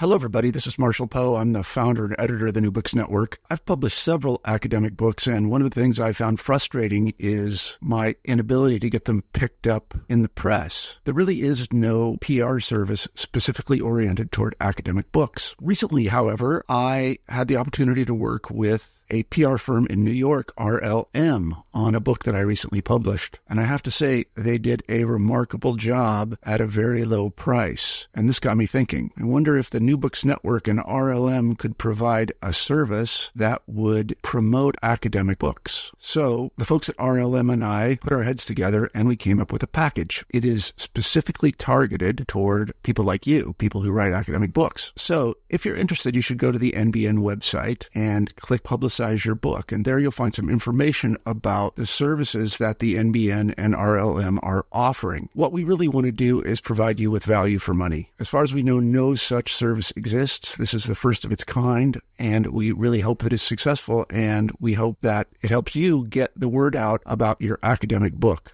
Hello, everybody. This is Marshall Poe. I'm the founder and editor of the New Books Network. I've published several academic books, and one of the things I found frustrating is my inability to get them picked up in the press. There really is no PR service specifically oriented toward academic books. Recently, however, I had the opportunity to work with a PR firm in New York, RLM, on a book that I recently published. And I have to say, they did a remarkable job at a very low price. And this got me thinking. I wonder if the New Books Network and RLM could provide a service that would promote academic books. So the folks at RLM and I put our heads together and we came up with a package. It is specifically targeted toward people like you, people who write academic books. So if you're interested, you should go to the NBN website and click Publicize Your Book. And there you'll find some information about the services that the NBN and RLM are offering. What we really want to do is provide you with value for money. As far as we know, no such service exists. This is the first of its kind, and we really hope that it's successful, and we hope that it helps you get the word out about your academic book.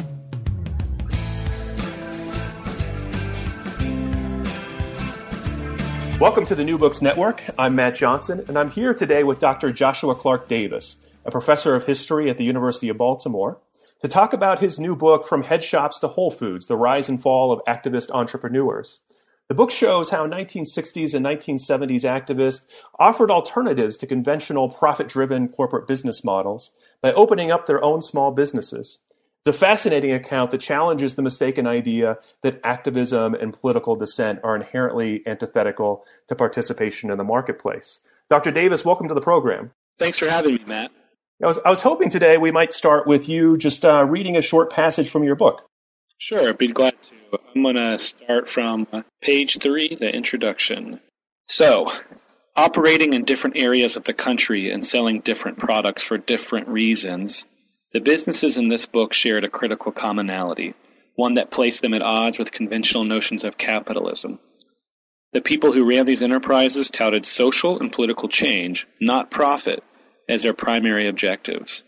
Welcome to the New Books Network. I'm Matt Johnson, and I'm here today with Dr. Joshua Clark Davis, a professor of history at the University of Baltimore, to talk about his new book, From Head Shops to Whole Foods, The Rise and Fall of Activist Entrepreneurs. The book shows how 1960s and 1970s activists offered alternatives to conventional profit-driven corporate business models by opening up their own small businesses. It's a fascinating account that challenges the mistaken idea that activism and political dissent are inherently antithetical to participation in the marketplace. Dr. Davis, welcome to the program. Thanks for having me, Matt. I was hoping today we might start with you just reading a short passage from your book. Sure, I'd be glad to. I'm going to start from page 3, the introduction. So, operating in different areas of the country and selling different products for different reasons, the businesses in this book shared a critical commonality, one that placed them at odds with conventional notions of capitalism. The people who ran these enterprises touted social and political change, not profit, as their primary objectives.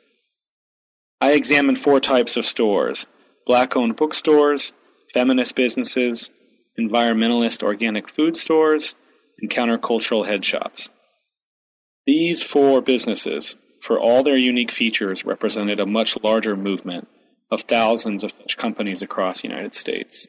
I examined 4 types of stores: black-owned bookstores, feminist businesses, environmentalist organic food stores, and countercultural head shops. These 4 businesses, for all their unique features, represented a much larger movement of thousands of such companies across the United States.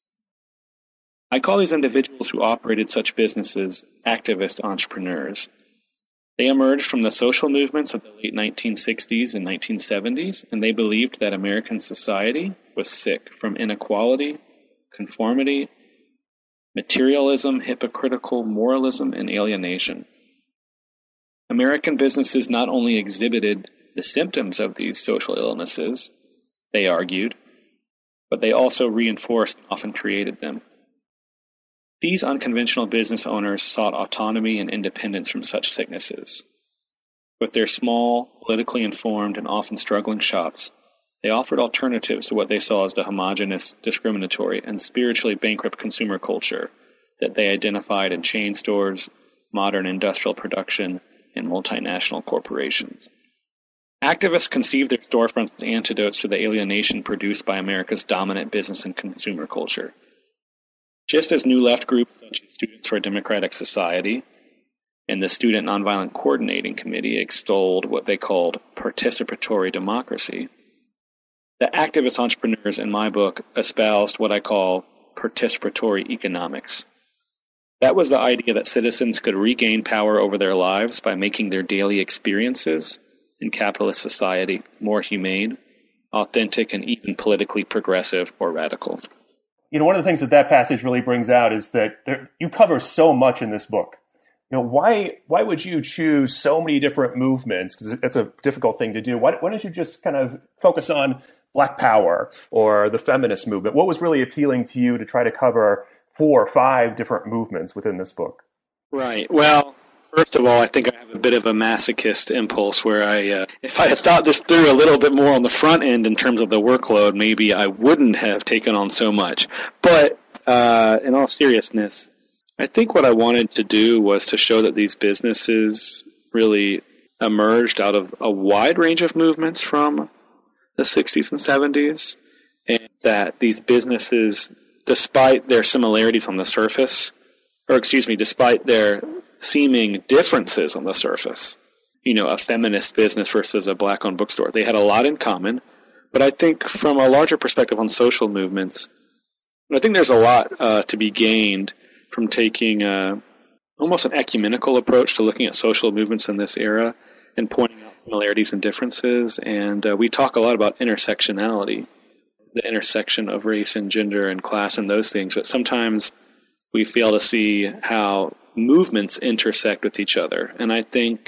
I call these individuals who operated such businesses activist entrepreneurs. They emerged from the social movements of the late 1960s and 1970s, and they believed that American society was sick from inequality, conformity, materialism, hypocritical moralism, and alienation. American businesses not only exhibited the symptoms of these social illnesses, they argued, but they also reinforced and often created them. These unconventional business owners sought autonomy and independence from such sicknesses. With their small, politically informed, and often struggling shops, they offered alternatives to what they saw as the homogeneous, discriminatory, and spiritually bankrupt consumer culture that they identified in chain stores, modern industrial production, and multinational corporations. Activists conceived their storefronts as antidotes to the alienation produced by America's dominant business and consumer culture. Just as new left groups such as Students for a Democratic Society and the Student Nonviolent Coordinating Committee extolled what they called participatory democracy, the activist entrepreneurs in my book espoused what I call participatory economics. That was the idea that citizens could regain power over their lives by making their daily experiences in capitalist society more humane, authentic, and even politically progressive or radical. You know, one of the things that passage really brings out is that you cover so much in this book. You know, why would you choose so many different movements? Because it's a difficult thing to do. Why don't you just kind of focus on Black Power or the feminist movement? What was really appealing to you to try to cover 4 or 5 different movements within this book? Right. Well, first of all, I think I have a bit of a masochist impulse where if I had thought this through a little bit more on the front end in terms of the workload, maybe I wouldn't have taken on so much. But in all seriousness, I think what I wanted to do was to show that these businesses really emerged out of a wide range of movements from the 60s and 70s, and that these businesses, despite their similarities on the surface, despite their seeming differences on the surface, a feminist business versus a black-owned bookstore, they had a lot in common. But I think from a larger perspective on social movements, I think there's a lot to be gained from taking almost an ecumenical approach to looking at social movements in this era and pointing out similarities and differences. And we talk a lot about intersectionality, the intersection of race and gender and class and those things, but sometimes we fail to see how movements intersect with each other. And I think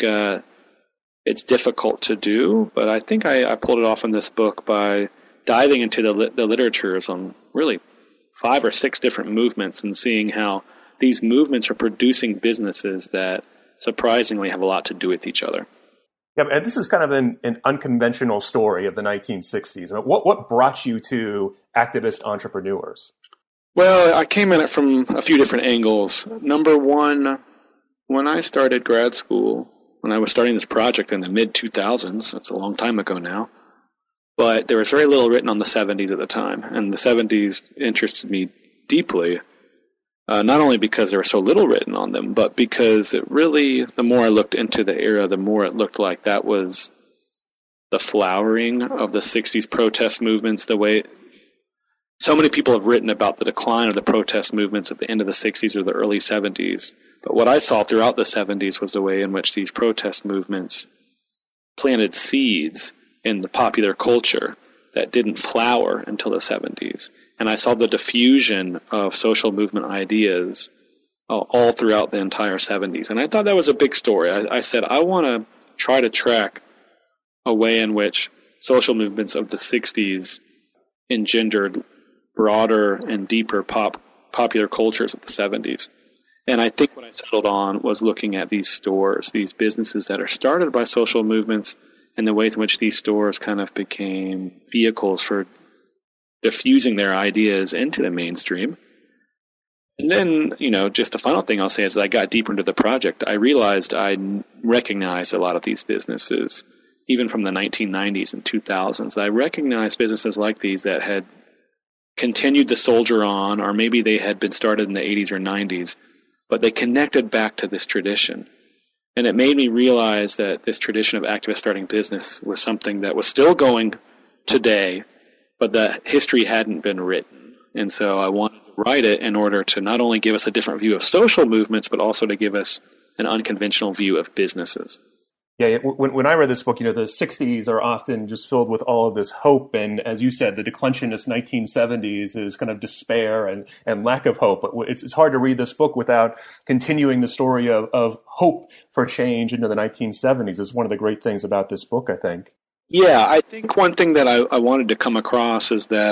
it's difficult to do, but I think I pulled it off in this book by diving into the literatures on really 5 or 6 different movements and seeing how these movements are producing businesses that surprisingly have a lot to do with each other. Yeah, and this is kind of an unconventional story of the 1960s. I mean, what brought you to activist entrepreneurs? Well, I came at it from a few different angles. Number one, when I started grad school, when I was starting this project in the mid-2000s, that's a long time ago now, but there was very little written on the 70s at the time, and the 70s interested me deeply, not only because there was so little written on them, but because it really, the more I looked into the era, the more it looked like that was the flowering of the 60s protest movements, the way so many people have written about the decline of the protest movements at the end of the 60s or the early 70s. But what I saw throughout the 70s was the way in which these protest movements planted seeds in the popular culture that didn't flower until the 70s. And I saw the diffusion of social movement ideas all throughout the entire 70s. And I thought that was a big story. I said, I want to try to track a way in which social movements of the 60s engendered broader and deeper popular cultures of the 70s. And I think what I settled on was looking at these stores, these businesses that are started by social movements, and the ways in which these stores kind of became vehicles for diffusing their ideas into the mainstream. And then, just the final thing I'll say is, as I got deeper into the project, I realized I recognized a lot of these businesses, even from the 1990s and 2000s. I recognized businesses like these that had continued to soldier on, or maybe they had been started in the 80s or 90s, but they connected back to this tradition. And it made me realize that this tradition of activists starting business was something that was still going today, but the history hadn't been written. And so I wanted to write it in order to not only give us a different view of social movements, but also to give us an unconventional view of businesses. Yeah, when I read this book, the 60s are often just filled with all of this hope. And as you said, the declensionist 1970s is kind of despair and lack of hope. But it's hard to read this book without continuing the story of hope for change into the 1970s. Is one of the great things about this book, I think. Yeah, I think one thing that I wanted to come across is that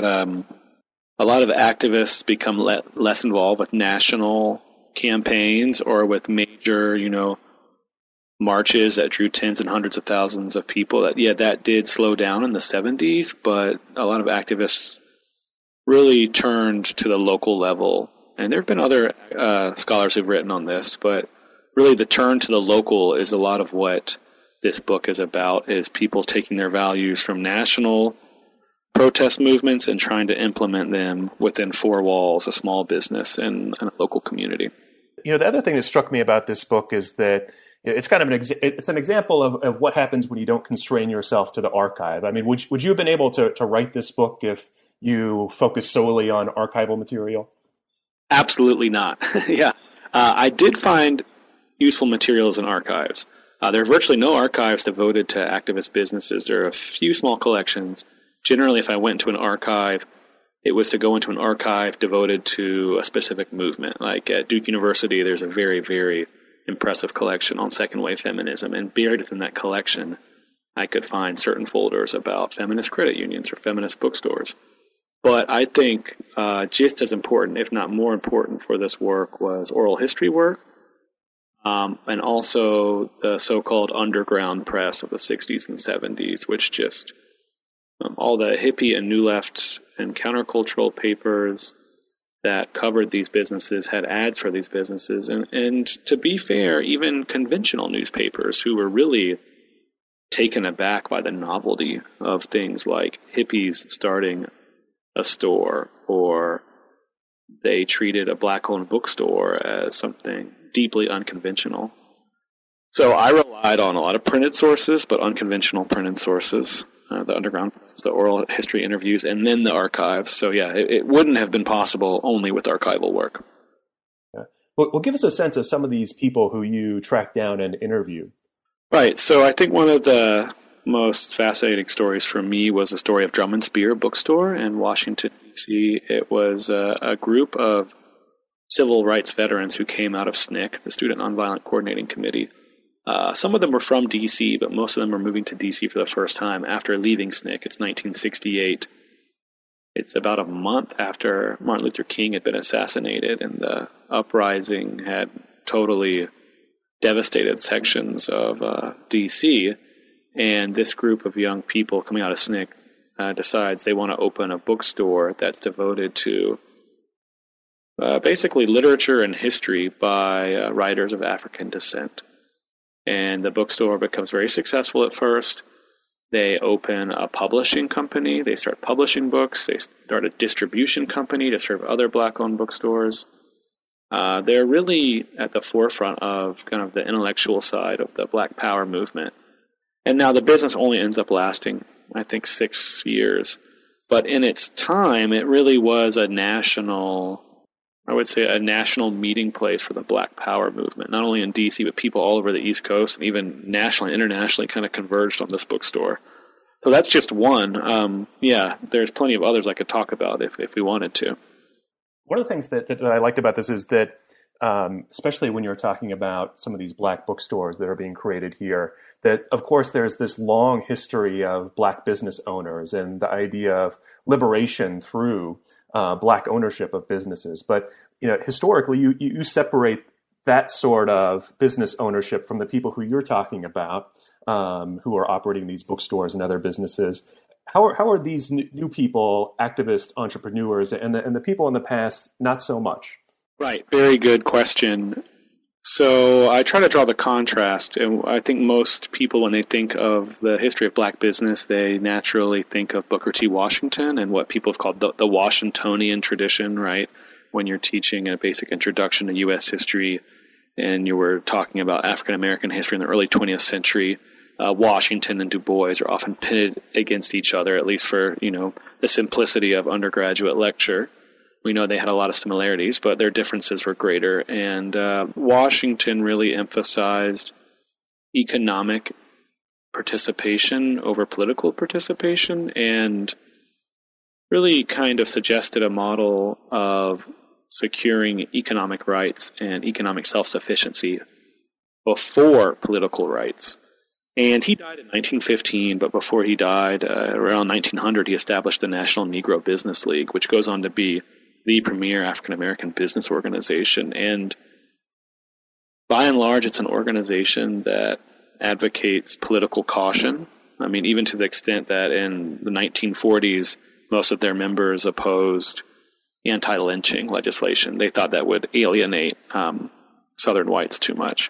a lot of activists become less involved with national campaigns or with major, marches that drew tens and hundreds of thousands of people. That did slow down in the 70s, but a lot of activists really turned to the local level. And there have been other scholars who've written on this, but really the turn to the local is a lot of what this book is about, is people taking their values from national protest movements and trying to implement them within 4 walls, a small business and a local community. The other thing that struck me about this book is that it's kind of an example of what happens when you don't constrain yourself to the archive. I mean, would you have been able to write this book if you focused solely on archival material? Absolutely not. Yeah. I did find useful materials in archives. There are virtually no archives devoted to activist businesses. There are a few small collections. Generally, if I went to an archive, it was to go into an archive devoted to a specific movement. Like at Duke University, there's a very, very impressive collection on second wave feminism, and buried within that collection I could find certain folders about feminist credit unions or feminist bookstores. But I think just as important, if not more important for this work, was oral history work, and also the so-called underground press of the 60s and 70s, which just all the hippie and new left and countercultural papers that covered these businesses had ads for these businesses. And to be fair, even conventional newspapers who were really taken aback by the novelty of things like hippies starting a store or they treated a black-owned bookstore as something deeply unconventional. So I relied on a lot of printed sources, but unconventional printed sources, the underground, the oral history interviews, and then the archives. So yeah, it wouldn't have been possible only with archival work. Yeah. Well, give us a sense of some of these people who you tracked down and interviewed. Right. So I think one of the most fascinating stories for me was the story of Drum and Spear Bookstore in Washington, D.C. It was a group of civil rights veterans who came out of SNCC, the Student Nonviolent Coordinating Committee. Some of them were from D.C., but most of them were moving to D.C. for the first time after leaving SNCC. It's 1968. It's about a month after Martin Luther King had been assassinated, and the uprising had totally devastated sections of D.C., and this group of young people coming out of SNCC decides they want to open a bookstore that's devoted to basically literature and history by writers of African descent. And the bookstore becomes very successful at first. They open a publishing company. They start publishing books. They start a distribution company to serve other black-owned bookstores. They're really at the forefront of kind of the intellectual side of the Black Power movement. And now the business only ends up lasting, I think, 6 years. But in its time, it really was a national meeting place for the Black Power movement, not only in D.C., but people all over the East Coast, and even nationally and internationally kind of converged on this bookstore. So that's just one. There's plenty of others I could talk about if we wanted to. One of the things that I liked about this is that, especially when you're talking about some of these black bookstores that are being created here, that, of course, there's this long history of black business owners and the idea of liberation through black ownership of businesses. But historically, you separate that sort of business ownership from the people who you're talking about, who are operating these bookstores and other businesses. How are these new people, activist entrepreneurs, and the people in the past not so much? Right. Very good question. So I try to draw the contrast, and I think most people, when they think of the history of black business, they naturally think of Booker T. Washington and what people have called the Washingtonian tradition, right? When you're teaching a basic introduction to U.S. history and you were talking about African-American history in the early 20th century, Washington and Du Bois are often pitted against each other, at least for, the simplicity of undergraduate lecture. We know they had a lot of similarities, but their differences were greater. And Washington really emphasized economic participation over political participation, and really kind of suggested a model of securing economic rights and economic self-sufficiency before political rights. And he died in 1915, but before he died, around 1900, he established the National Negro Business League, which goes on to be the premier African-American business organization. And by and large, it's an organization that advocates political caution. I mean, even to the extent that in the 1940s, most of their members opposed anti-lynching legislation. They thought that would alienate Southern whites too much.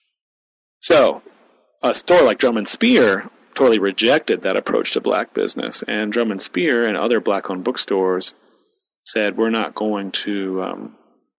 So a store like Drum and Spear totally rejected that approach to black business. And Drum and Spear and other black-owned bookstores said, we're not going to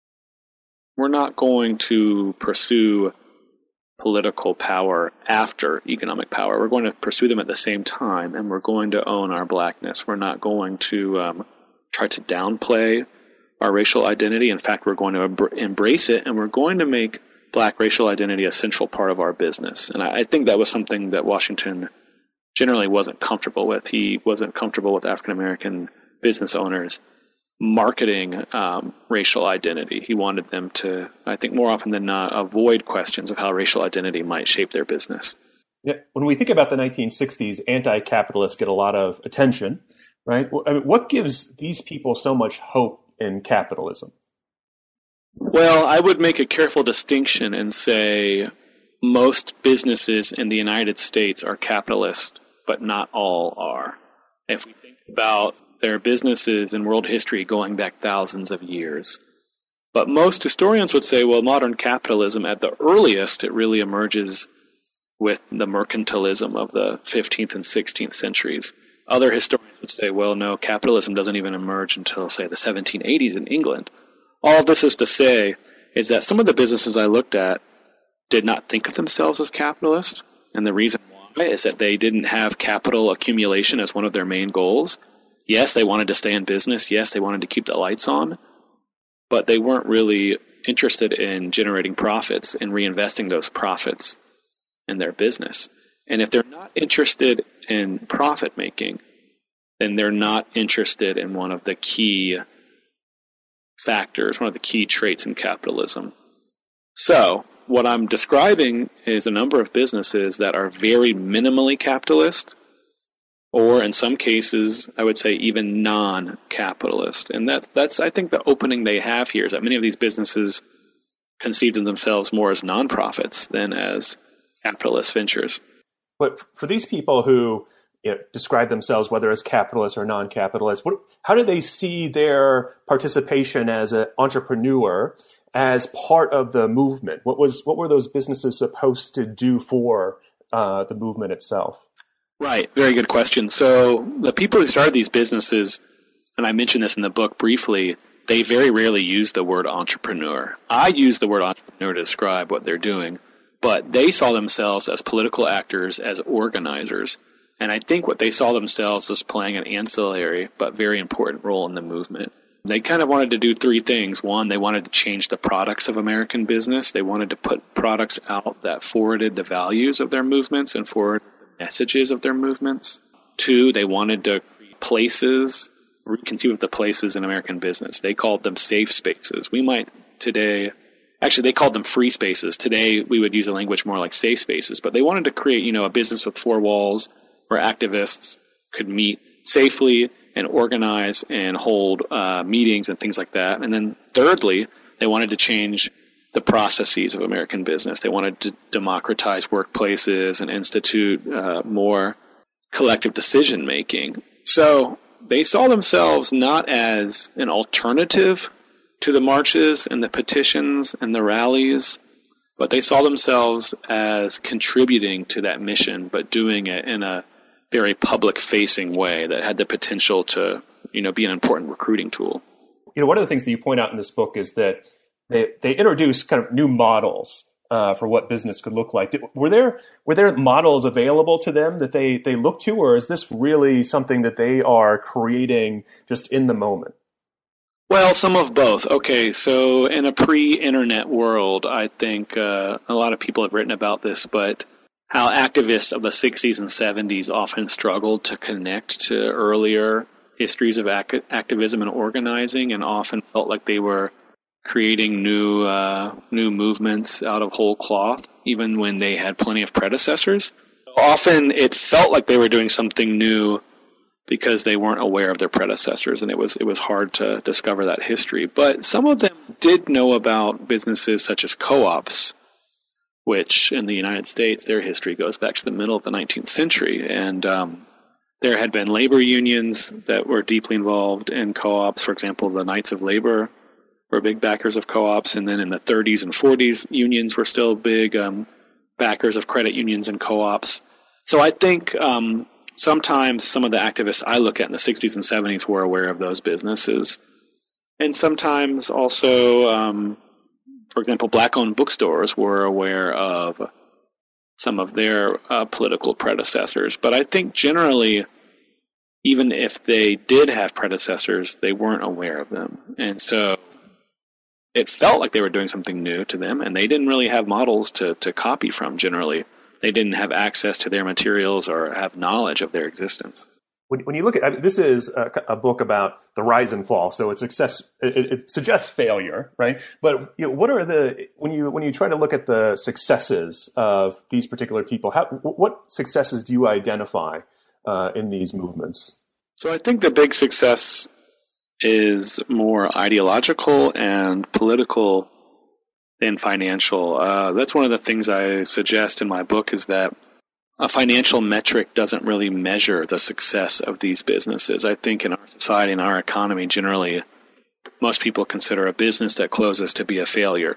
pursue political power after economic power. We're going to pursue them at the same time, and we're going to own our blackness. We're not going to try to downplay our racial identity. In fact, we're going to embrace it, and we're going to make black racial identity a central part of our business. And I think that was something that Washington generally wasn't comfortable with. He wasn't comfortable with African-American business owners marketing racial identity. He wanted them to, I think more often than not, avoid questions of how racial identity might shape their business. Yeah. When we think about the 1960s, anti-capitalists get a lot of attention, right? I mean, what gives these people so much hope in capitalism? Well, I would make a careful distinction and say most businesses in the United States are capitalist, but not all are. If we think about their businesses in world history going back thousands of years. But most historians would say, well, modern capitalism at the earliest, it really emerges with the mercantilism of the 15th and 16th centuries. Other historians would say, well, no, capitalism doesn't even emerge until, say, the 1780s in England. All of this is to say is that some of the businesses I looked at did not think of themselves as capitalists, and the reason why is that they didn't have capital accumulation as one of their main goals. Yes, they wanted to stay in business. Yes, they wanted to keep the lights on, but they weren't really interested in generating profits and reinvesting those profits in their business. And if they're not interested in profit making, then they're not interested in one of the key factors, one of the key traits in capitalism. So what I'm describing is a number of businesses that are very minimally capitalist, or in some cases, I would say even non-capitalist. And that's I think, the opening they have here is that many of these businesses conceive of themselves more as nonprofits than as capitalist ventures. But for these people who describe themselves, whether as capitalists or non-capitalists, how do they see their participation as an entrepreneur as part of the movement? What were those businesses supposed to do for the movement itself? Right. Very good question. So the people who started these businesses, and I mentioned this in the book briefly, they very rarely use the word entrepreneur. I use the word entrepreneur to describe what they're doing, but they saw themselves as political actors, as organizers. And I think what they saw themselves as playing an ancillary but very important role in the movement. They kind of wanted to do three things. One, they wanted to change the products of American business. They wanted to put products out that forwarded the values of their movements and forwarded the messages of their movements. Two, they wanted to create places, reconceive of the places in American business. They called them safe spaces. We might today, actually they called them free spaces. Today we would use a language more like safe spaces, but they wanted to create, a business with four walls where activists could meet safely and organize and hold meetings and things like that. And then thirdly, they wanted to change the processes of American business. They wanted to democratize workplaces and institute more collective decision making. So they saw themselves not as an alternative to the marches and the petitions and the rallies, but they saw themselves as contributing to that mission, but doing it in a very public-facing way that had the potential to, be an important recruiting tool. One of the things that you point out in this book is that they introduce kind of new models for what business could look like. Were there models available to them that they look to, or is this really something that they are creating just in the moment? Well, some of both. Okay, so in a pre-internet world, I think a lot of people have written about this, but how activists of the 60s and 70s often struggled to connect to earlier histories of activism and organizing, and often felt like they were creating new movements out of whole cloth, even when they had plenty of predecessors. Often it felt like they were doing something new because they weren't aware of their predecessors, and it was hard to discover that history. But some of them did know about businesses such as co-ops, which in the United States, their history goes back to the middle of the 19th century. And there had been labor unions that were deeply involved in co-ops. For example, the Knights of Labor were big backers of co-ops. And then in the 30s and 40s, unions were still big backers of credit unions and co-ops. So I think sometimes some of the activists I look at in the 60s and 70s were aware of those businesses. And sometimes also, for example, black-owned bookstores were aware of some of their political predecessors. But I think generally, even if they did have predecessors, they weren't aware of them. And so it felt like they were doing something new to them, and they didn't really have models to copy from generally. They didn't have access to their materials or have knowledge of their existence. When you look at this is a book about the rise and fall, so it suggests failure, right? But what are when you try to look at the successes of these particular people? What successes do you identify in these movements? So I think the big success is more ideological and political than financial. That's one of the things I suggest in my book, is that a financial metric doesn't really measure the success of these businesses. I think in our society, in our economy generally, most people consider a business that closes to be a failure.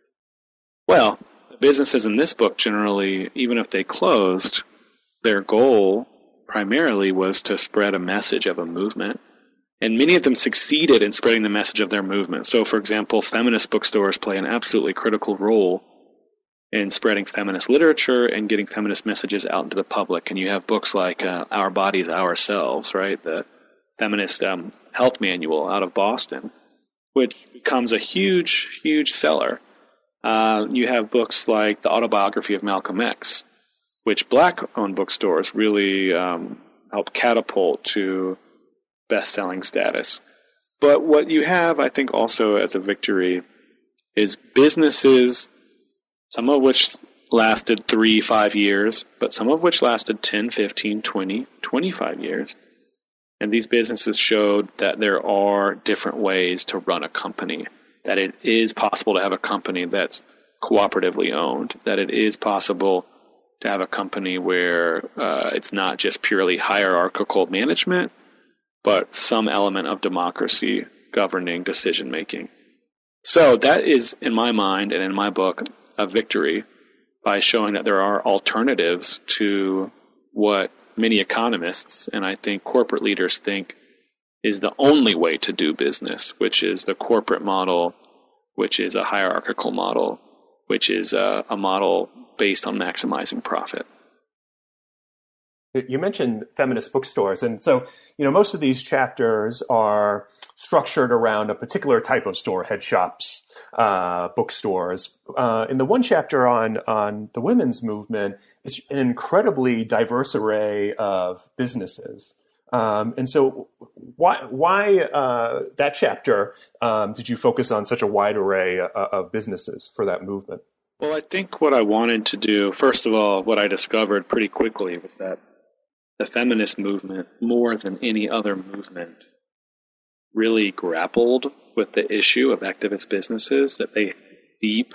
Well, the businesses in this book generally, even if they closed, their goal primarily was to spread a message of a movement. And many of them succeeded in spreading the message of their movement. So, for example, feminist bookstores play an absolutely critical role in spreading feminist literature and getting feminist messages out into the public. And you have books like Our Bodies, Ourselves, right? The feminist health manual out of Boston, which becomes a huge, huge seller. You have books like The Autobiography of Malcolm X, which black-owned bookstores really help catapult to best-selling status. But what you have, I think, also as a victory is businesses, some of which lasted 3-5 years, but some of which lasted 10, 15, 20, 25 years. And these businesses showed that there are different ways to run a company, that it is possible to have a company that's cooperatively owned, that it is possible to have a company where it's not just purely hierarchical management, but some element of democracy governing decision-making. So that is, in my mind and in my book, a victory by showing that there are alternatives to what many economists and I think corporate leaders think is the only way to do business, which is the corporate model, which is a hierarchical model, which is a model based on maximizing profit. You mentioned feminist bookstores, and so most of these chapters are structured around a particular type of store, head shops, bookstores. In the one chapter on the women's movement, it's an incredibly diverse array of businesses. And so why that chapter did you focus on such a wide array of businesses for that movement? Well, I think what I wanted to do, first of all, what I discovered pretty quickly was that the feminist movement, more than any other movement, really grappled with the issue of activist businesses, that they had deep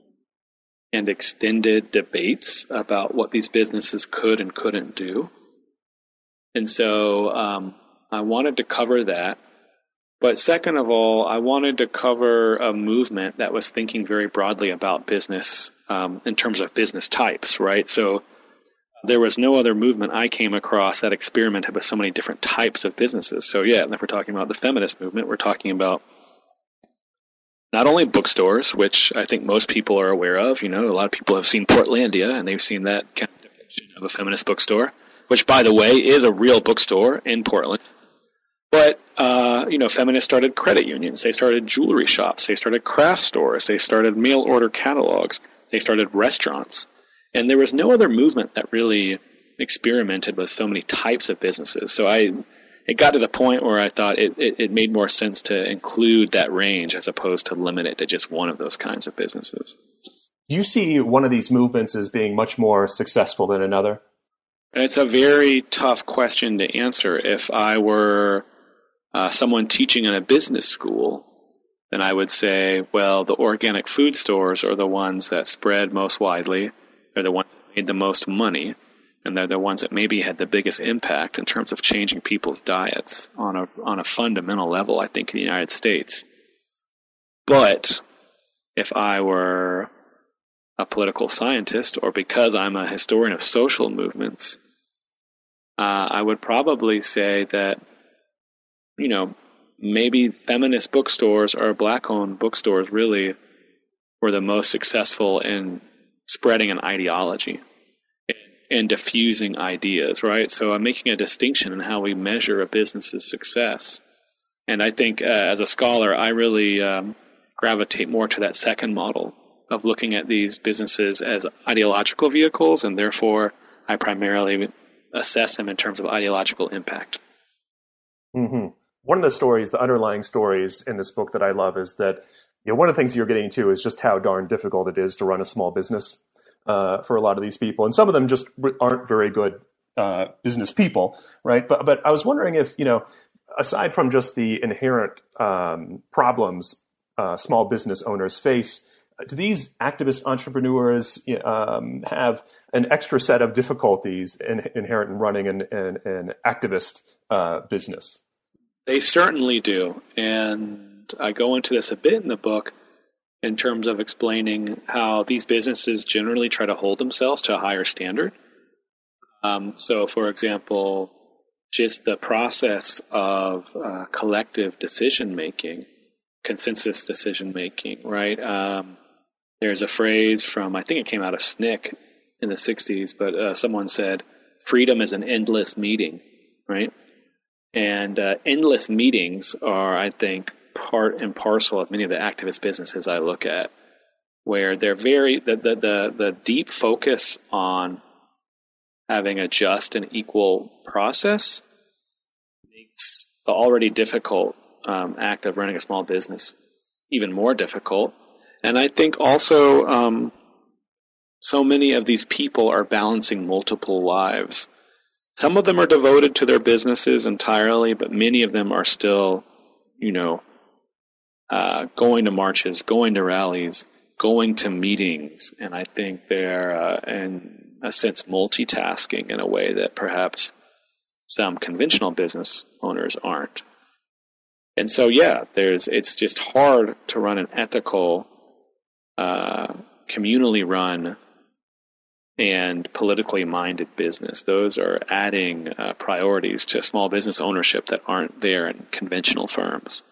and extended debates about what these businesses could and couldn't do. And so I wanted to cover that. But second of all, I wanted to cover a movement that was thinking very broadly about business in terms of business types, right? So there was no other movement I came across that experimented with so many different types of businesses. So yeah, if we're talking about the feminist movement, we're talking about not only bookstores, which I think most people are aware of. A lot of people have seen Portlandia, and they've seen that kind of depiction of a feminist bookstore, which, by the way, is a real bookstore in Portland. But, feminists started credit unions. They started jewelry shops. They started craft stores. They started mail order catalogs. They started restaurants. And there was no other movement that really experimented with so many types of businesses. So it got to the point where I thought it made more sense to include that range as opposed to limit it to just one of those kinds of businesses. Do you see one of these movements as being much more successful than another? It's a very tough question to answer. If I were someone teaching in a business school, then I would say, well, the organic food stores are the ones that spread most widely. They're the ones that made the most money, and they're the ones that maybe had the biggest impact in terms of changing people's diets on a fundamental level, I think, in the United States. But if I were a political scientist, or because I'm a historian of social movements, I would probably say that, maybe feminist bookstores or black-owned bookstores really were the most successful in spreading an ideology and diffusing ideas, right? So I'm making a distinction in how we measure a business's success. And I think as a scholar, I really gravitate more to that second model of looking at these businesses as ideological vehicles, and therefore I primarily assess them in terms of ideological impact. Mm-hmm. One of the stories, the underlying stories in this book that I love is that one of the things you're getting to is just how darn difficult it is to run a small business for a lot of these people. And some of them just aren't very good business people, right? But I was wondering if, aside from just the inherent problems small business owners face, do these activist entrepreneurs have an extra set of difficulties inherent in running an activist business? They certainly do. And I go into this a bit in the book in terms of explaining how these businesses generally try to hold themselves to a higher standard. So, for example, just the process of collective decision-making, consensus decision-making, right? There's a phrase from, I think it came out of SNCC in the 60s, but someone said, freedom is an endless meeting, right? And endless meetings are, I think, part and parcel of many of the activist businesses I look at, where they're the deep focus on having a just and equal process makes the already difficult act of running a small business even more difficult. And I think also so many of these people are balancing multiple lives. Some of them are devoted to their businesses entirely, but many of them are still, going to marches, going to rallies, going to meetings. And I think they're, in a sense, multitasking in a way that perhaps some conventional business owners aren't. And so, it's just hard to run an ethical, communally run and politically minded business. Those are adding priorities to small business ownership that aren't there in conventional firms.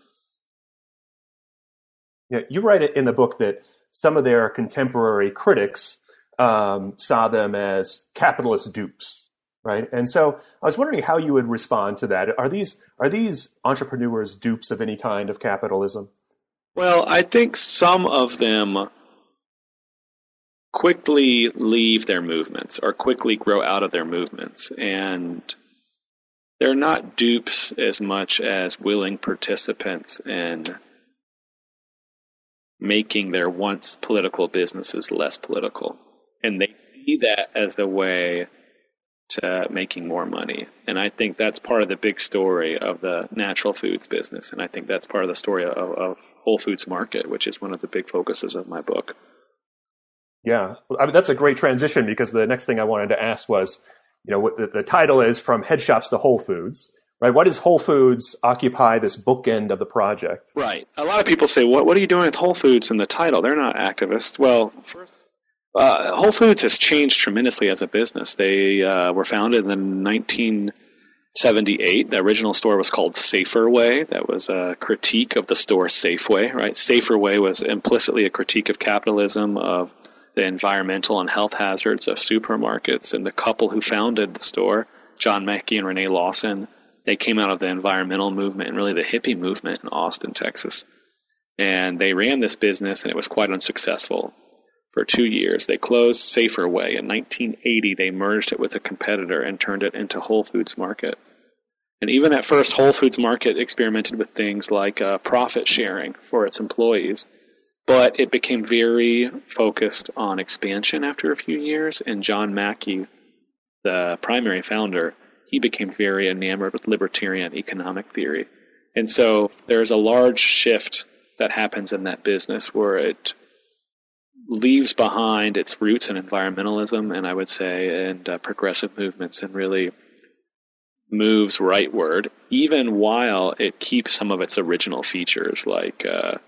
Yeah, you write it in the book that some of their contemporary critics saw them as capitalist dupes, right? And so I was wondering how you would respond to that. Are these entrepreneurs dupes of any kind of capitalism? Well, I think some of them quickly leave their movements or quickly grow out of their movements. And they're not dupes as much as willing participants in making their once political businesses less political. And they see that as the way to making more money. And I think that's part of the big story of the natural foods business. And I think that's part of the story of Whole Foods Market, which is one of the big focuses of my book. Yeah, I mean, that's a great transition, because the next thing I wanted to ask was, what the title is From Head Shops to Whole Foods, right? Why does Whole Foods occupy this bookend of the project? Right. A lot of people say, what are you doing with Whole Foods in the title? They're not activists. Well, first, Whole Foods has changed tremendously as a business. They were founded in 1978. The original store was called Safer Way. That was a critique of the store Safeway, right? Safer Way was implicitly a critique of capitalism, of the environmental and health hazards of supermarkets. And the couple who founded the store, John Mackey and Renee Lawson, they came out of the environmental movement and really the hippie movement in Austin, Texas. And they ran this business, and it was quite unsuccessful for 2 years. They closed Safer Way. In 1980, they merged it with a competitor and turned it into Whole Foods Market. And even at first, Whole Foods Market experimented with things like profit sharing for its employees. But it became very focused on expansion after a few years, and John Mackey, the primary founder, he became very enamored with libertarian economic theory. And so there's a large shift that happens in that business where it leaves behind its roots in environmentalism, and I would say, and progressive movements, and really moves rightward, even while it keeps some of its original features, like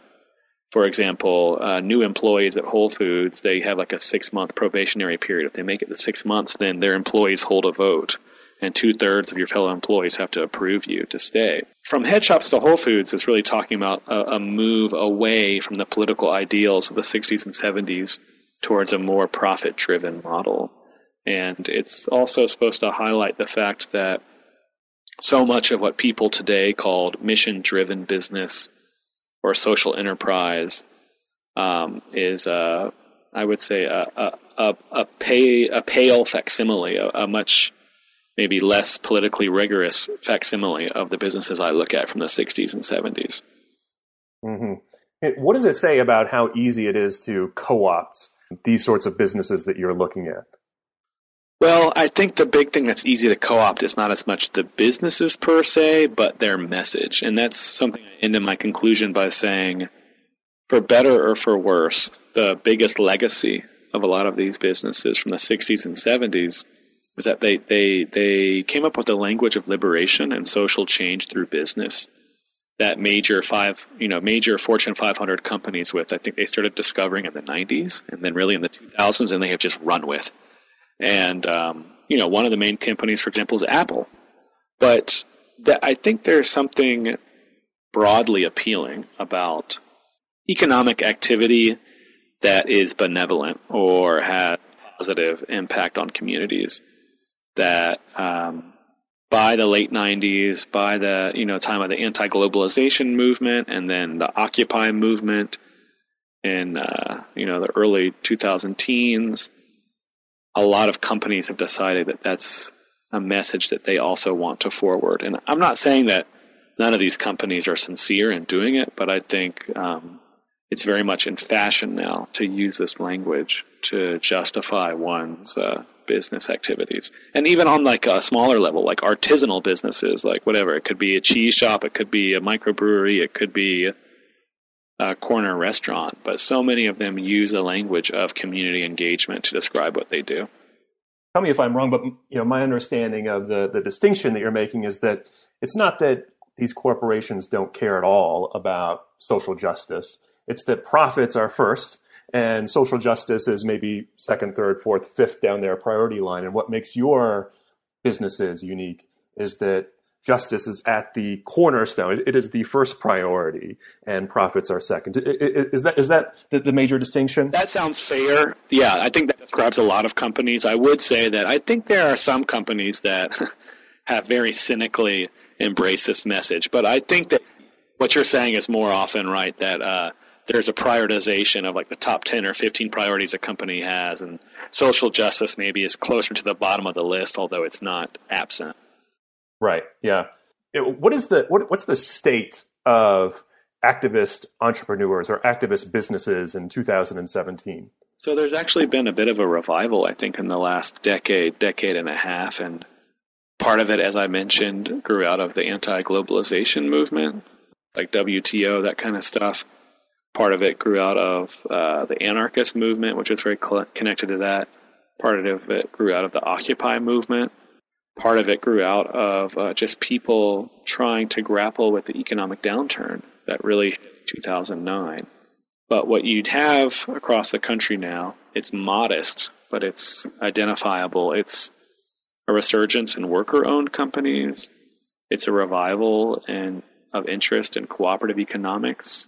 for example, new employees at Whole Foods, they have like a 6-month probationary period. If they make it to 6 months, then their employees hold a vote, and 2/3 of your fellow employees have to approve you to stay. From Head Shops to Whole Foods is really talking about a move away from the political ideals of the 60s and 70s towards a more profit-driven model. And it's also supposed to highlight the fact that so much of what people today called mission-driven business or social enterprise is, I would say, a pale facsimile, a much maybe less politically rigorous facsimile of the businesses I look at from the 60s and 70s. Mm-hmm. What does it say about how easy it is to co-opt these sorts of businesses that you're looking at? Well, I think the big thing that's easy to co-opt is not as much the businesses per se, but their message. And that's something I end in my conclusion by saying, for better or for worse, the biggest legacy of a lot of these businesses from the 60s and 70s is that they came up with a language of liberation and social change through business that major Fortune 500 companies with, I think they started discovering in the 90s and then really in the 2000s, and they have just run with. And, one of the main companies, for example, is Apple. But I think there's something broadly appealing about economic activity that is benevolent or has positive impact on communities. That by the late 90s, by the time of the anti-globalization movement, and then the Occupy movement in the early 2010s, a lot of companies have decided that that's a message that they also want to forward. And I'm not saying that none of these companies are sincere in doing it, but I think it's very much in fashion now to use this language to justify one's business activities. And even on like a smaller level, like artisanal businesses, like whatever. It could be a cheese shop, it could be a microbrewery, it could be a corner restaurant. But so many of them use a language of community engagement to describe what they do. Tell me if I'm wrong, but my understanding of the distinction that you're making is that it's not that these corporations don't care at all about social justice. It's that profits are first, and social justice is maybe second, third, fourth, fifth down their priority line. And what makes your businesses unique is that justice is at the cornerstone. It is the first priority, and profits are second. Is that the major distinction? That sounds fair. Yeah, I think that describes a lot of companies. I would say that I think there are some companies that have very cynically embraced this message. But I think that what you're saying is more often right, that there's a prioritization of like the top 10 or 15 priorities a company has, and social justice maybe is closer to the bottom of the list, although it's not absent. Right. Yeah. What's the state of activist entrepreneurs or activist businesses in 2017? So there's actually been a bit of a revival, I think, in the last decade and a half. And part of it, as I mentioned, grew out of the anti-globalization movement, like WTO, that kind of stuff. Part of it grew out of the anarchist movement, which was very connected to that. Part of it grew out of the Occupy movement. Part of it grew out of just people trying to grapple with the economic downturn that really hit 2009. But what you'd have across the country now, it's modest, but it's identifiable. It's a resurgence in worker-owned companies. It's a revival of interest in cooperative economics.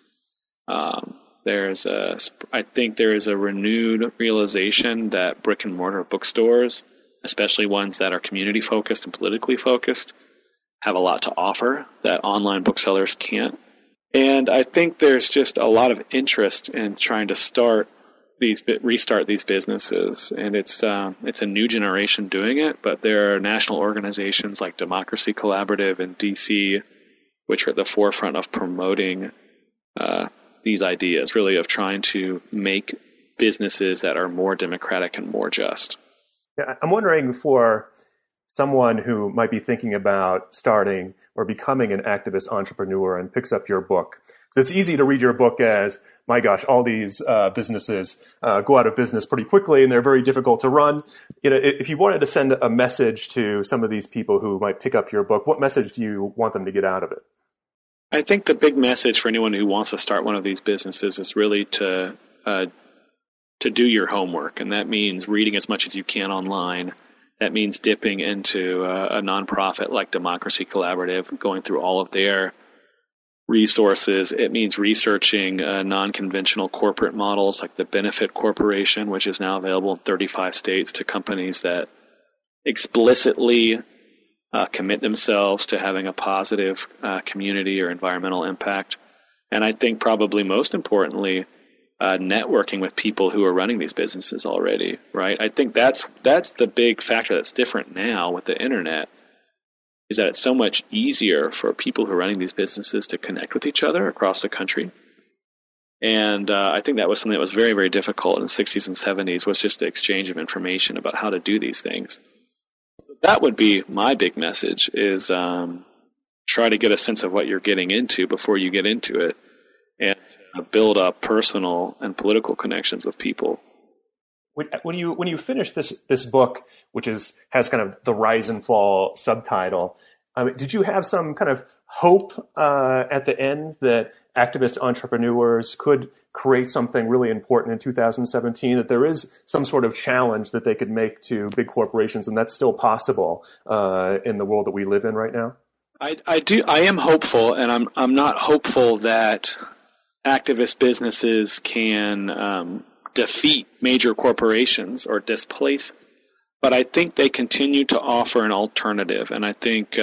I think there is a renewed realization that brick and mortar bookstores, especially ones that are community focused and politically focused, have a lot to offer that online booksellers can't. And I think there's just a lot of interest in trying to restart these businesses. And it's a new generation doing it, but there are national organizations like Democracy Collaborative in DC, which are at the forefront of promoting these ideas, really, of trying to make businesses that are more democratic and more just. Yeah, I'm wondering, for someone who might be thinking about starting or becoming an activist entrepreneur and picks up your book, it's easy to read your book as, my gosh, all these businesses go out of business pretty quickly and they're very difficult to run. If you wanted to send a message to some of these people who might pick up your book, what message do you want them to get out of it? I think the big message for anyone who wants to start one of these businesses is really to do your homework, and that means reading as much as you can online. That means dipping into a nonprofit like Democracy Collaborative, going through all of their resources. It means researching non-conventional corporate models like the Benefit Corporation, which is now available in 35 states to companies that explicitly commit themselves to having a positive community or environmental impact. And I think probably most importantly, networking with people who are running these businesses already, right? I think that's the big factor that's different now with the internet, is that it's so much easier for people who are running these businesses to connect with each other across the country. And I think that was something that was very, very difficult in the 60s and 70s, was just the exchange of information about how to do these things. That would be my big message, is try to get a sense of what you're getting into before you get into it, and build up personal and political connections with people. When you finish this book, which has kind of the Rise and Fall subtitle, did you have some kind of hope at the end that activist entrepreneurs could create something really important in 2017, that there is some sort of challenge that they could make to big corporations, and that's still possible in the world that we live in right now? I am hopeful, and I'm not hopeful that activist businesses can defeat major corporations or displace, but I think they continue to offer an alternative. And I think,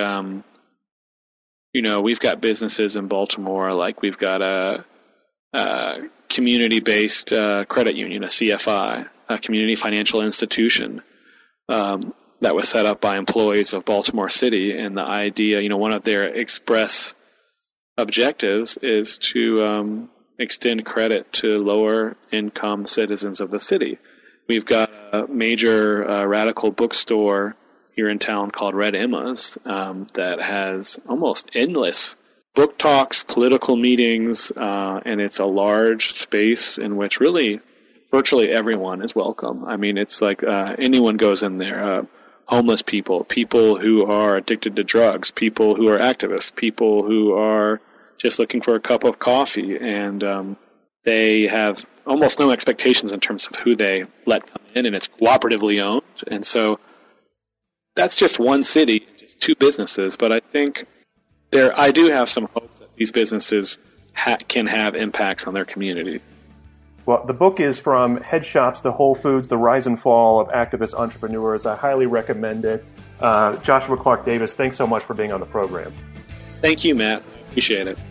we've got businesses in Baltimore, like we've got a community-based credit union, a CFI, a community financial institution, that was set up by employees of Baltimore City. And the idea, one of their express objectives is to extend credit to lower income citizens of the city. We've got a major radical bookstore here in town called Red Emma's that has almost endless book talks, political meetings, and it's a large space in which really virtually everyone is welcome. I mean, it's like anyone goes in there. Homeless people, people who are addicted to drugs, people who are activists, people who are just looking for a cup of coffee, and they have almost no expectations in terms of who they let come in, and it's cooperatively owned. And so that's just one city, just two businesses, but I think I do have some hope that these businesses can have impacts on their community. Well, the book is From Head Shops to Whole Foods, The Rise and Fall of Activist Entrepreneurs. I highly recommend it. Joshua Clark Davis, thanks so much for being on the program. Thank you, Matt. Appreciate it.